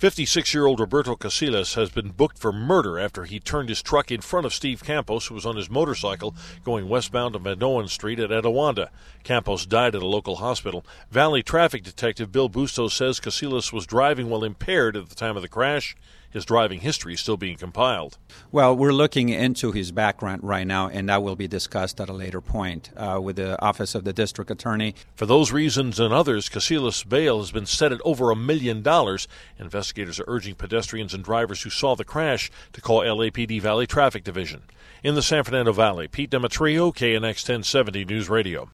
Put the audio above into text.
56-year-old Roberto Casillas has been booked for murder after he turned his truck in front of Steve Campos, who was on his motorcycle going westbound of Manoan Street at Etiwanda. Campos died at a local hospital. Valley Traffic Detective Bill Bustos says Casillas was driving while impaired at the time of the crash. His driving history is still being compiled. Well, we're looking into his background right now, and that will be discussed at a later point with the Office of the District Attorney. For those reasons and others, Casillas' bail has been set at over $1 million. Investigators are urging pedestrians and drivers who saw the crash to call LAPD Valley Traffic Division. In the San Fernando Valley, Pete Demetrio, KNX 1070 News Radio.